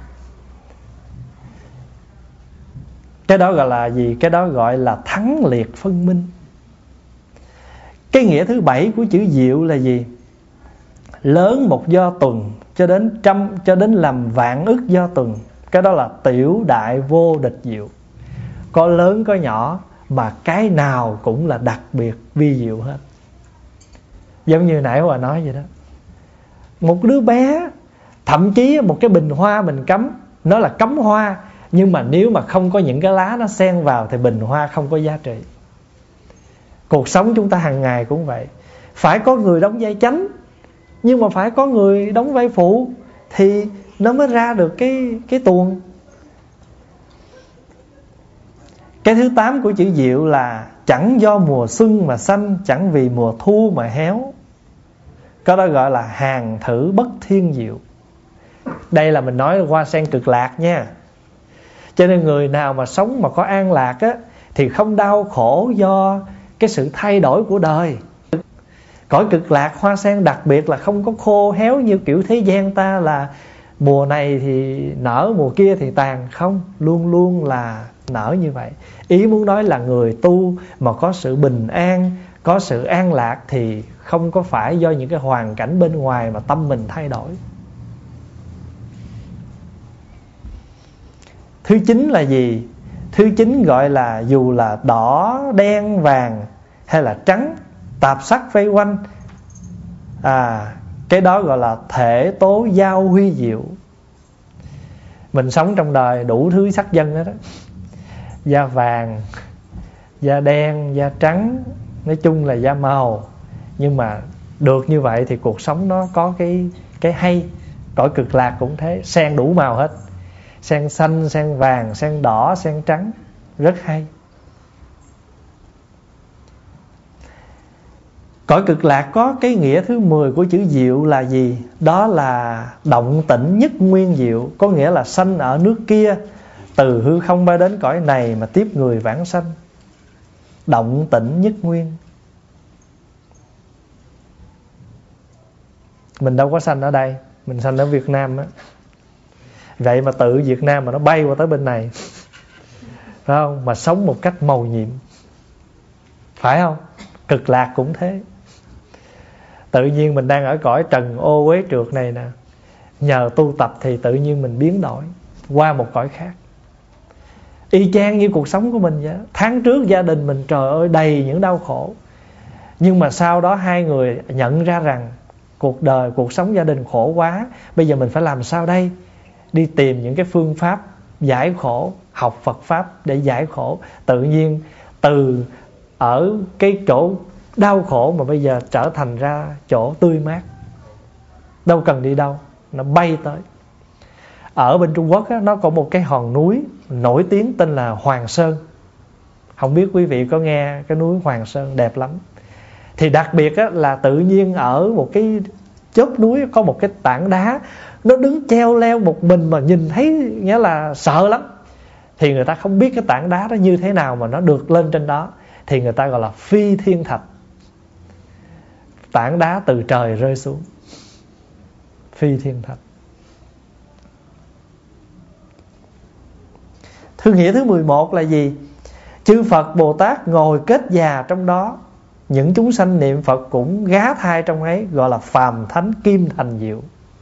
Cái đó gọi là gì? Cái đó gọi là thắng liệt phân minh. Cái nghĩa thứ bảy của chữ diệu là gì? Lớn một do tuần cho đến trăm, cho đến làm vạn ức do tuần. Cái đó là tiểu đại vô địch diệu. Có lớn có nhỏ, mà cái nào cũng là đặc biệt vi diệu hết. Giống như nãy Hòa nói vậy đó. Một đứa bé, thậm chí một cái bình hoa mình cắm, nó là cắm hoa, nhưng mà nếu mà không có những cái lá nó xen vào thì bình hoa không có giá trị. Cuộc sống chúng ta hàng ngày cũng vậy. Phải có người đóng vai chánh, nhưng mà phải có người đóng vai phụ, thì nó mới ra được cái, cái tuồng. Cái thứ tám của chữ diệu là chẳng do mùa xuân mà xanh, chẳng vì mùa thu mà héo. Cái đó gọi là hàng thử bất thiên diệu. Đây là mình nói hoa sen cực lạc nha. Cho nên người nào mà sống mà có an lạc á, thì không đau khổ do cái sự thay đổi của đời. Cõi cực lạc hoa sen đặc biệt là không có khô héo như kiểu thế gian ta là mùa này thì nở, mùa kia thì tàn. Không, luôn luôn là nở như vậy. Ý muốn nói là người tu mà có sự bình an, có sự an lạc thì không có phải do những cái hoàn cảnh bên ngoài mà tâm mình thay đổi. Thứ chín là gì? Thứ chín gọi là dù là đỏ, đen, vàng hay là trắng, tạp sắc vây quanh, à, cái đó gọi là thể tố giao huy diệu. Mình sống trong đời đủ thứ sắc dân hết đó. Da vàng, da đen, da trắng, nói chung là da màu. Nhưng mà được như vậy thì cuộc sống nó có cái, cái hay. Cõi cực lạc cũng thế, sen đủ màu hết. Sen xanh, sen vàng, sen đỏ, sen trắng, rất hay. Cõi cực lạc có cái nghĩa thứ mười của chữ diệu là gì? Đó là động tĩnh nhất nguyên diệu. Có nghĩa là sanh ở nước kia, từ hư không bay đến cõi này mà tiếp người vãng sanh. Động tĩnh nhất nguyên. Mình đâu có sanh ở đây, mình sanh ở Việt Nam á. Vậy mà tự Việt Nam mà nó bay qua tới bên này, phải không? Mà sống một cách mầu nhiệm, phải không? Cực lạc cũng thế. Tự nhiên mình đang ở cõi trần ô uế trượt này nè, nhờ tu tập thì tự nhiên mình biến đổi qua một cõi khác. Y chang như cuộc sống của mình vậy. Tháng trước gia đình mình trời ơi đầy những đau khổ, nhưng mà sau đó hai người nhận ra rằng cuộc đời, cuộc sống gia đình khổ quá, bây giờ mình phải làm sao đây? Đi tìm những cái phương pháp giải khổ, học Phật Pháp để giải khổ. Tự nhiên từ ở cái chỗ đau khổ mà bây giờ trở thành ra chỗ tươi mát. Đâu cần đi đâu, nó bay tới. Ở bên Trung Quốc á, nó có một cái hòn núi nổi tiếng tên là Hoàng Sơn. Không biết quý vị có nghe cái núi Hoàng Sơn đẹp lắm. Thì đặc biệt á, là tự nhiên ở một cái chóp núi có một cái tảng đá, nó đứng treo leo một mình mà nhìn thấy nghĩa là sợ lắm. Thì người ta không biết cái tảng đá đó như thế nào mà nó được lên trên đó, thì người ta gọi là phi thiên thạch. Tảng đá từ trời rơi xuống, phi thiên thạch. Thứ nghĩa thứ mười một là gì? Chư Phật Bồ Tát ngồi kết già trong đó, những chúng sanh niệm Phật cũng gá thai trong ấy, gọi là phàm thánh kim thành diệu.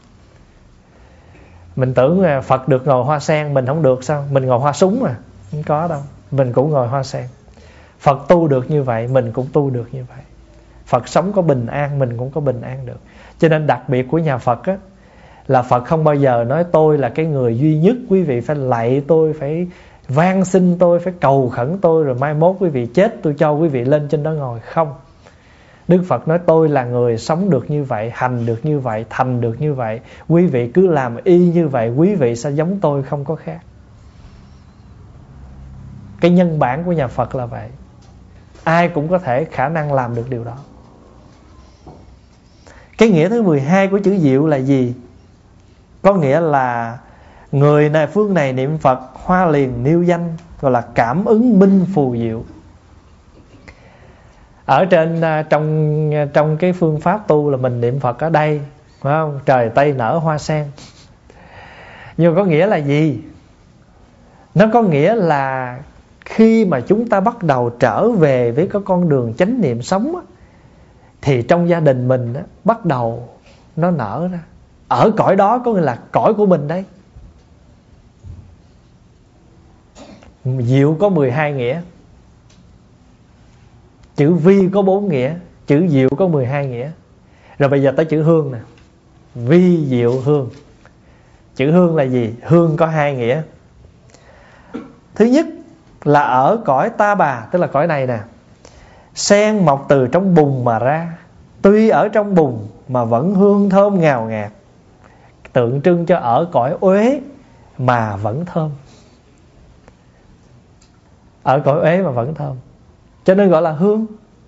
Mình tưởng Phật được ngồi hoa sen, mình không được sao? Mình ngồi hoa súng mà. Không có đâu, mình cũng ngồi hoa sen. Phật tu được như vậy, mình cũng tu được như vậy. Phật sống có bình an, mình cũng có bình an được. Cho nên đặc biệt của nhà Phật á, là Phật không bao giờ nói tôi là cái người duy nhất, quý vị phải lạy tôi, phải van xin tôi, phải cầu khẩn tôi, rồi mai mốt quý vị chết tôi cho quý vị lên trên đó ngồi. Không. Đức Phật nói tôi là người sống được như vậy, hành được như vậy, thành được như vậy. Quý vị cứ làm y như vậy, quý vị sẽ giống tôi, không có khác. Cái nhân bản của nhà Phật là vậy. Ai cũng có thể khả năng làm được điều đó. Cái nghĩa thứ mười hai của chữ diệu là gì? Có nghĩa là người này phương này niệm Phật hoa liền nêu danh, gọi là cảm ứng minh phù diệu. Ở trên trong trong cái phương pháp tu là mình niệm Phật ở đây, phải không? Trời Tây nở hoa sen. Nhưng có nghĩa là gì? Nó có nghĩa là khi mà chúng ta bắt đầu trở về với cái con đường chánh niệm sống á, thì trong gia đình mình á, bắt đầu nó nở ra. Ở cõi đó có nghĩa là cõi của mình đấy. Diệu có mười hai nghĩa. Chữ vi có bốn nghĩa, chữ diệu có mười hai nghĩa. Rồi bây giờ tới chữ hương nè. Vi diệu hương. Chữ hương là gì? Hương có hai nghĩa. Thứ nhất là ở cõi ta bà, tức là cõi này nè. Sen mọc từ trong bùn mà ra, tuy ở trong bùn mà vẫn hương thơm ngào ngạt, tượng trưng cho ở cõi uế mà vẫn thơm. Ở cõi uế mà vẫn thơm, cho nên gọi là hương.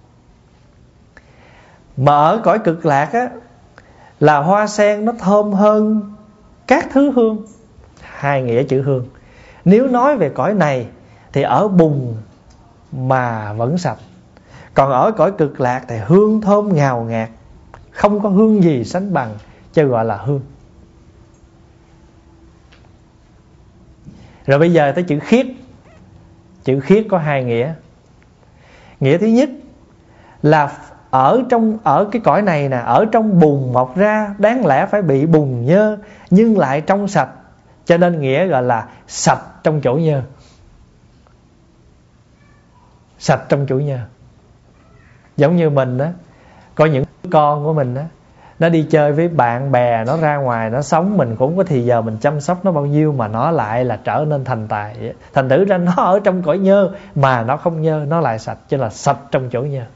Mà ở cõi cực lạc á, là hoa sen nó thơm hơn các thứ hương. Hai nghĩa chữ hương. Nếu nói về cõi này thì ở bùn mà vẫn sạch. Còn ở cõi cực lạc thì hương thơm ngào ngạt, không có hương gì sánh bằng, cho gọi là hương. Rồi bây giờ tới chữ khiết. Chữ khiết có hai nghĩa. Nghĩa thứ nhất là ở trong ở cái cõi này nè, ở trong bùn mọc ra, đáng lẽ phải bị bùn nhơ nhưng lại trong sạch, cho nên nghĩa gọi là sạch trong chỗ nhơ. Sạch trong chỗ nhơ. Giống như mình đó, có những con của mình đó, nó đi chơi với bạn bè, nó ra ngoài nó sống, mình cũng có thì giờ mình chăm sóc nó bao nhiêu mà nó lại là trở nên thành tài. Thành thử ra nó ở trong cõi nhơ mà nó không nhơ, nó lại sạch, cho là sạch trong chỗ nhơ.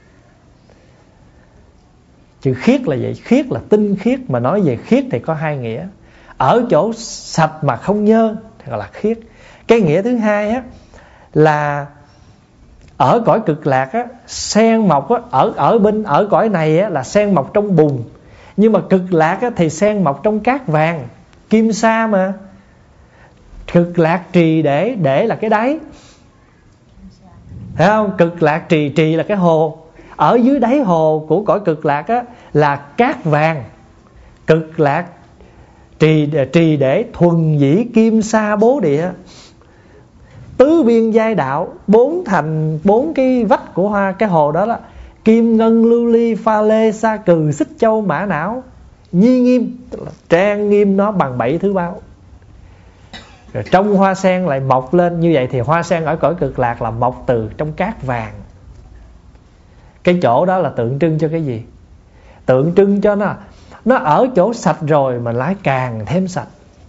Chữ khiết là vậy, khiết là tinh khiết, mà nói về khiết thì có hai nghĩa. Ở chỗ sạch mà không nhơ thì gọi là khiết. Cái nghĩa thứ hai á là ở cõi cực lạc á, sen mọc á, ở ở bên ở cõi này á là sen mọc trong bùn, nhưng mà cực lạc á thì sen mọc trong cát vàng, kim sa mà. Cực lạc trì để để là cái đáy, thấy không? Cực lạc trì trì là cái hồ. Ở dưới đáy hồ của cõi cực lạc á là cát vàng. Cực lạc trì trì để thuần dĩ kim sa bố địa, tứ biên giai đạo, bốn thành bốn cái vách của hoa cái hồ đó là kim ngân lưu ly pha lê sa cừ xích châu mã não nhi nghiêm, trang nghiêm nó bằng bảy thứ báu. Rồi trong hoa sen lại mọc lên như vậy, thì hoa sen ở cõi cực lạc là mọc từ trong cát vàng. Cái chỗ đó là tượng trưng cho cái gì? Tượng trưng cho nó nó ở chỗ sạch rồi mà lại càng thêm sạch.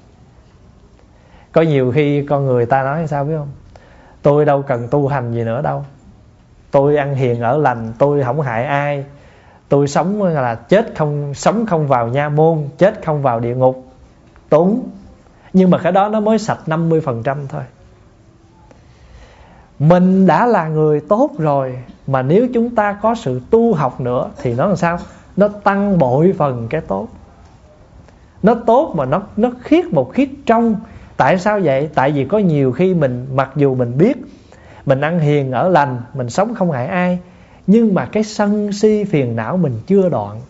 Có nhiều khi con người ta nói sao biết không? Tôi đâu cần tu hành gì nữa đâu, tôi ăn hiền ở lành, tôi không hại ai, tôi sống là chết không, sống không vào nha môn, chết không vào địa ngục. Đúng, nhưng mà cái đó nó mới sạch năm mươi phần trăm thôi. Mình đã là người tốt rồi, mà nếu chúng ta có sự tu học nữa thì nó làm sao? Nó tăng bội phần cái tốt. Nó tốt mà nó, nó khiết một khiết trong. Tại sao vậy? Tại vì có nhiều khi mình, mặc dù mình biết mình ăn hiền ở lành, mình sống không hại ai, nhưng mà cái sân si phiền não mình chưa đoạn.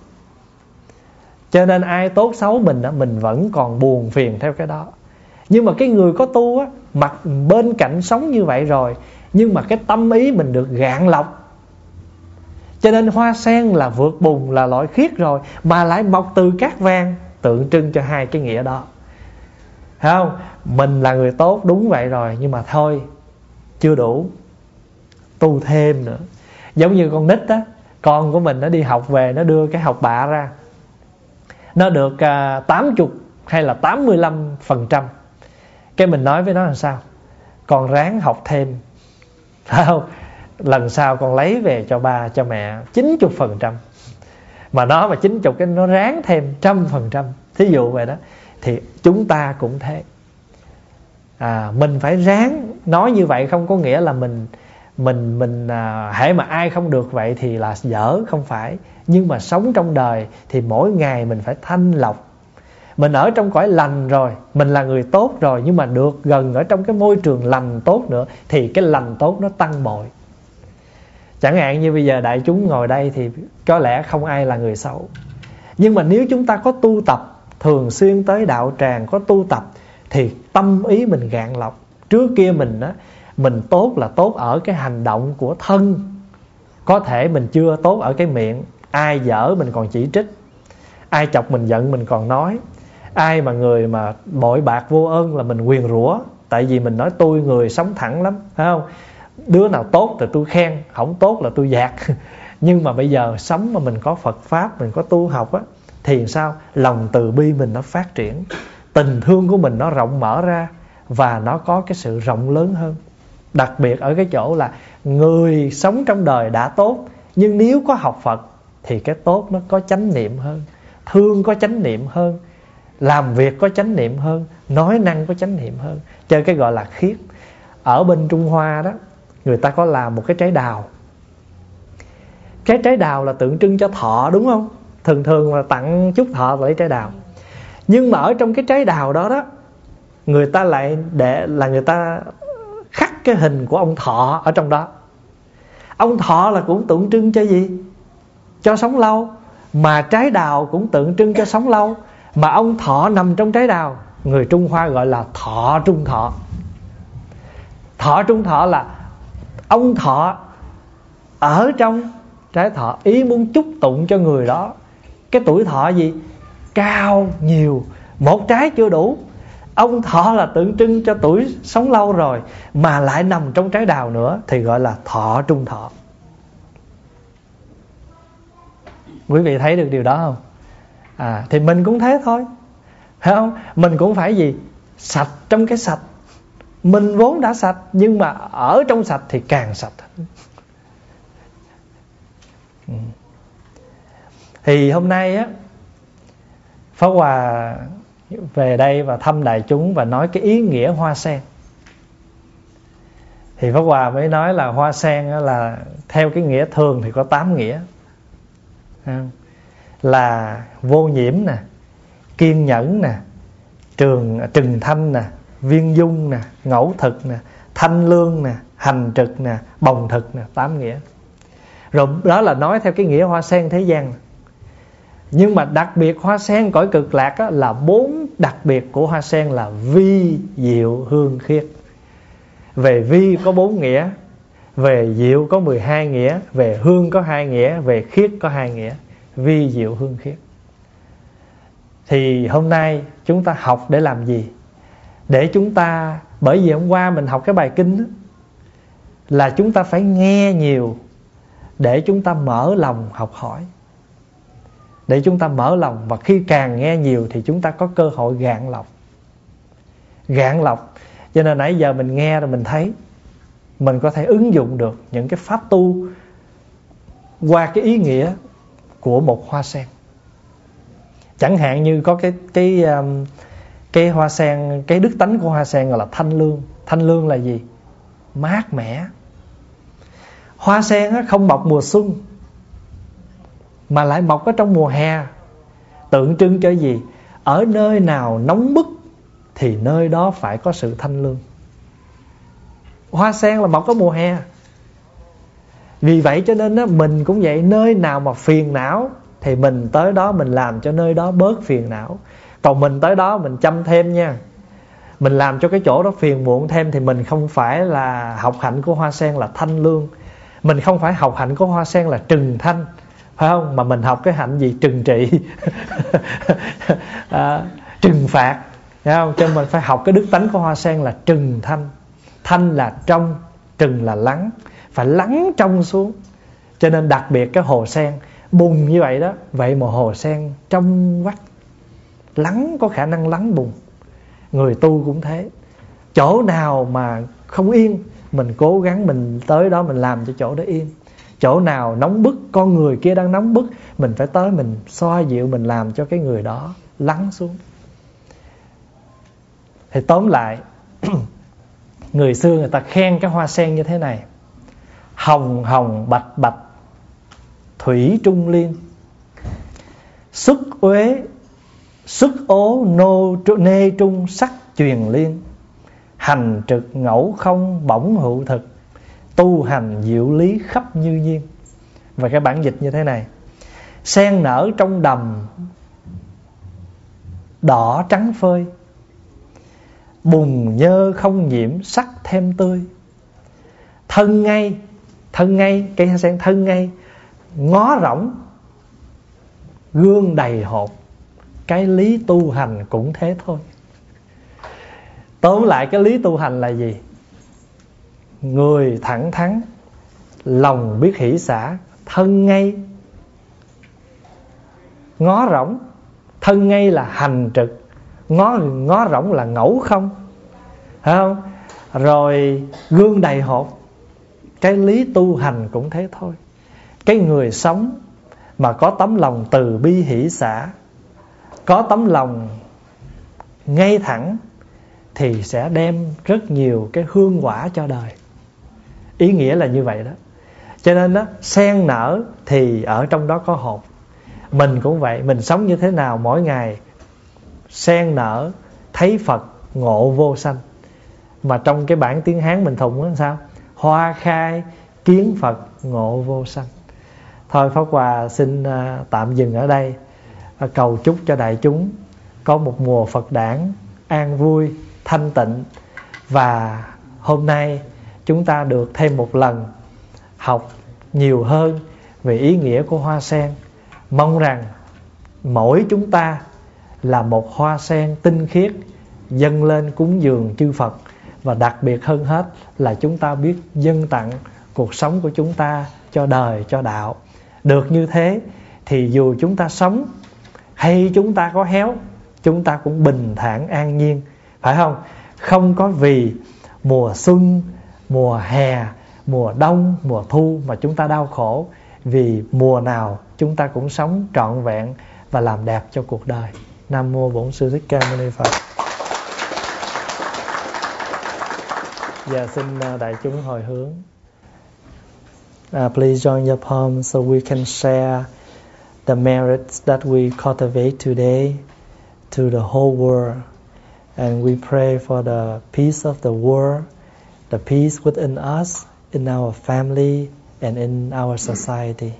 Cho nên ai tốt xấu mình á, mình vẫn còn buồn phiền theo cái đó. Nhưng mà cái người có tu á, mặc bên cạnh sống như vậy rồi, nhưng mà cái tâm ý mình được gạn lọc. Cho nên hoa sen là vượt bùn, là loại khiết rồi, mà lại mọc từ cát vàng, tượng trưng cho hai cái nghĩa đó. Thấy không? Mình là người tốt đúng vậy rồi, nhưng mà thôi, chưa đủ, tu thêm nữa. Giống như con nít á, con của mình nó đi học về, nó đưa cái học bạ ra, nó được uh, tám mươi hay là tám mươi lăm phần trăm. Cái mình nói với nó là sao? Con ráng học thêm, phải không? Lần sau con lấy về cho ba cho mẹ chín mươi phần trăm. Mà nó mà chín mươi cái nó ráng thêm trăm phần trăm. Thí dụ vậy đó. Thì chúng ta cũng thế. À, mình phải ráng. Nói như vậy không có nghĩa là mình Mình mình à, hễ mà ai không được vậy thì là dở, không phải. Nhưng mà sống trong đời thì mỗi ngày mình phải thanh lọc. Mình ở trong cõi lành rồi, mình là người tốt rồi, nhưng mà được gần ở trong cái môi trường lành tốt nữa, thì cái lành tốt nó tăng bội. Chẳng hạn như bây giờ đại chúng ngồi đây thì có lẽ không ai là người xấu. Nhưng mà nếu chúng ta có tu tập, thường xuyên tới đạo tràng, có tu tập, thì tâm ý mình gạn lọc. Trước kia mình á, mình tốt là tốt ở cái hành động của thân. Có thể mình chưa tốt ở cái miệng. Ai dở mình còn chỉ trích, ai chọc mình giận mình còn nói, ai mà người mà bội bạc vô ơn là mình nguyền rủa. Tại vì mình nói tôi người sống thẳng lắm, phải không? Đứa nào tốt thì tôi khen, không tốt là tôi dạt. Nhưng mà bây giờ sống mà mình có Phật Pháp, mình có tu học á, thì sao? Lòng từ bi mình nó phát triển, tình thương của mình nó rộng mở ra, và nó có cái sự rộng lớn hơn. Đặc biệt ở cái chỗ là người sống trong đời đã tốt, nhưng nếu có học Phật thì cái tốt nó có chánh niệm hơn, thương có chánh niệm hơn, làm việc có chánh niệm hơn, nói năng có chánh niệm hơn. Cho cái gọi là khiết. Ở bên Trung Hoa đó, người ta có làm một cái trái đào. Cái trái đào là tượng trưng cho thọ, đúng không? Thường thường là tặng chúc thọ lấy trái đào. Nhưng mà ở trong cái trái đào đó đó, người ta lại để là người ta khắc cái hình của ông Thọ ở trong đó. Ông thọ là cũng tượng trưng cho gì? Cho sống lâu. Mà trái đào cũng tượng trưng cho sống lâu. Mà ông thọ nằm trong trái đào, người Trung Hoa gọi là thọ trung thọ. Thọ trung thọ là ông thọ ở trong trái thọ, ý muốn chúc tụng cho người đó cái tuổi thọ gì? Cao nhiều. Một trái chưa đủ, ông thọ là tượng trưng cho tuổi sống lâu rồi, mà lại nằm trong trái đào nữa, thì gọi là thọ trung thọ. Quý vị thấy được điều đó không? À, thì mình cũng thế thôi, phải không? Mình cũng phải gì? Sạch trong cái sạch. Mình vốn đã sạch, nhưng mà ở trong sạch thì càng sạch. Thì hôm nay á, Pháp Hòa về đây và thăm đại chúng và nói cái ý nghĩa hoa sen. Thì Pháp Hòa mới nói là hoa sen là theo cái nghĩa thường thì có tám nghĩa. Là vô nhiễm nè, kiên nhẫn nè, trường trừng thanh nè, viên dung nè, ngẫu thực nè, thanh lương nè, hành trực nè, bồng thực nè, tám nghĩa. Rồi đó là nói theo cái nghĩa hoa sen thế gian. Nhưng mà đặc biệt hoa sen cõi cực lạc á, là bốn đặc biệt của hoa sen là vi, diệu, hương, khiết. Về vi có bốn nghĩa, về diệu có mười hai nghĩa, về hương có hai nghĩa, về khiết có hai nghĩa. Vi, diệu, hương, khiết. Thì hôm nay chúng ta học để làm gì? Để chúng ta, bởi vì hôm qua mình học cái bài kinh đó, là chúng ta phải nghe nhiều để chúng ta mở lòng học hỏi. Để chúng ta mở lòng, và khi càng nghe nhiều thì chúng ta có cơ hội gạn lọc. Gạn lọc. Cho nên nãy giờ mình nghe rồi mình thấy mình có thể ứng dụng được những cái pháp tu qua cái ý nghĩa của một hoa sen. Chẳng hạn như có cái cái um, cái hoa sen, cái đức tánh của hoa sen gọi là thanh lương. Thanh lương là gì? Mát mẻ. Hoa sen không mọc mùa xuân mà lại mọc ở trong mùa hè, tượng trưng cho gì? Ở nơi nào nóng bức thì nơi đó phải có sự thanh lương. Hoa sen là mọc ở mùa hè. Vì vậy cho nên đó, mình cũng vậy. Nơi nào mà phiền não thì mình tới đó mình làm cho nơi đó bớt phiền não. Còn mình tới đó mình chăm thêm nha, mình làm cho cái chỗ đó phiền muộn thêm, thì mình không phải là học hạnh của hoa sen là thanh lương. Mình không phải học hạnh của hoa sen là trừng thanh, phải không? Mà mình học cái hạnh gì? Trừng trị. à, Trừng phạt, phải không? Cho nên mình phải học cái đức tánh của hoa sen là trừng thanh. Thanh là trong, trừng là lắng. Phải lắng trong xuống. Cho nên đặc biệt cái hồ sen bùn như vậy đó. Vậy mà hồ sen trong vắt, lắng, có khả năng lắng bùn. Người tu cũng thế. Chỗ nào mà không yên, mình cố gắng mình tới đó mình làm cho chỗ đó yên. Chỗ nào nóng bức, con người kia đang nóng bức, mình phải tới mình xoa dịu, mình làm cho cái người đó lắng xuống. Thì tóm lại, người xưa người ta khen cái hoa sen như thế này: hồng hồng bạch bạch thủy trung liên, xuất uế xuất ố nô nê trung sắc truyền liên, hành trực ngẫu không bổng hữu thực, tu hành diệu lý khắp như nhiên. Và cái bản dịch như thế này: sen nở trong đầm đỏ trắng phơi, bùn nhơ không nhiễm sắc thêm tươi, thân ngay, thân ngay, cây hoa sen thân ngay, ngó rỗng gương đầy hột, cái lý tu hành cũng thế thôi. Tóm lại cái lý tu hành là gì? Người thẳng thắn, lòng biết hỷ xả, thân ngay, ngó rỗng. Thân ngay là hành trực, ngó, ngó rỗng là ngẫu không, phải không? Rồi gương đầy hột, cái lý tu hành cũng thế thôi. Cái người sống mà có tấm lòng từ bi hỷ xả, có tấm lòng ngay thẳng, thì sẽ đem rất nhiều cái hương quả cho đời. Ý nghĩa là như vậy đó. Cho nên đó, sen nở thì ở trong đó có hột. Mình cũng vậy, mình sống như thế nào mỗi ngày? Sen nở, thấy Phật, ngộ vô sanh. Mà trong cái bản tiếng Hán mình thùng đó sao? Hoa khai, kiến Phật ngộ vô sanh. Thôi Pháp Hòa xin tạm dừng ở đây, cầu chúc cho đại chúng có một mùa Phật đản an vui, thanh tịnh. Và hôm nay chúng ta được thêm một lần học nhiều hơn về ý nghĩa của hoa sen. Mong rằng mỗi chúng ta là một hoa sen tinh khiết dâng lên cúng dường chư Phật. Và đặc biệt hơn hết là chúng ta biết dâng tặng cuộc sống của chúng ta cho đời, cho đạo. Được như thế thì dù chúng ta sống hay chúng ta có héo, chúng ta cũng bình thản an nhiên, phải không? Không có vì mùa xuân, mùa hè, mùa đông, mùa thu mà chúng ta đau khổ. Vì mùa nào chúng ta cũng sống trọn vẹn và làm đẹp cho cuộc đời. Nam Mô Bổn Sư Thích Ca Mâu Ni Phật. Giờ xin đại chúng hồi hướng. Uh, please join your palms so we can share the merits that we cultivate today to the whole world. And we pray for the peace of the world, the peace within us, in our family, and in our society.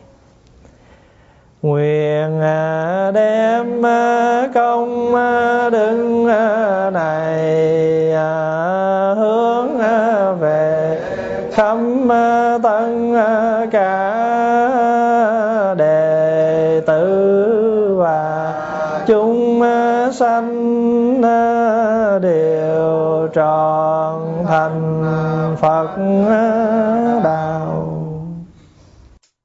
Nguyện đem công đức này hướng về khắp tất cả đệ tử và chúng sanh đều trọn thành Phật đạo.